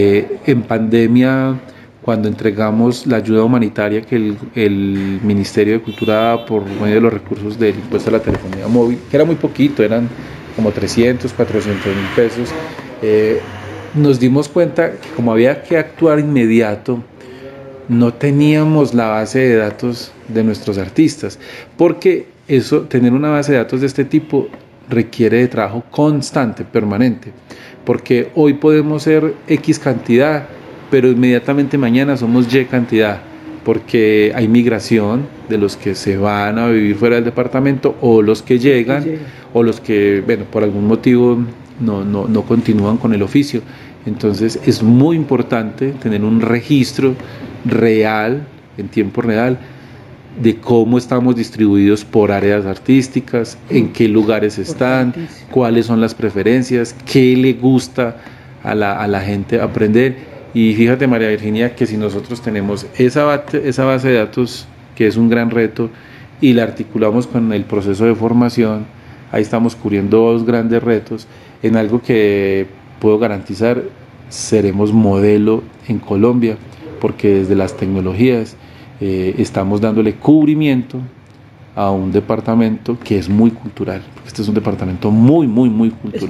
En pandemia, cuando entregamos la ayuda humanitaria que el Ministerio de Cultura da por medio de los recursos del impuesto a la telefonía móvil, que era muy poquito, eran como 300, 400 mil pesos, nos dimos cuenta que como había que actuar inmediato, no teníamos la base de datos de nuestros artistas, porque tener una base de datos de este tipo requiere de trabajo constante, permanente, porque hoy podemos ser X cantidad, pero inmediatamente mañana somos Y cantidad, porque hay migración de los que se van a vivir fuera del departamento, o los que llegan, o los que, bueno, por algún motivo no continúan con el oficio. Entonces es muy importante tener un registro real, en tiempo real, de cómo estamos distribuidos por áreas artísticas, en qué lugares están, cuáles son las preferencias, qué le gusta a la gente aprender. Y fíjate, María Virginia, que si nosotros tenemos esa base de datos, que es un gran reto, y la articulamos con el proceso de formación, ahí estamos cubriendo dos grandes retos en algo que puedo garantizar, seremos modelo en Colombia, porque desde las tecnologías estamos dándole cubrimiento a un departamento que es muy cultural. Este es un departamento muy cultural.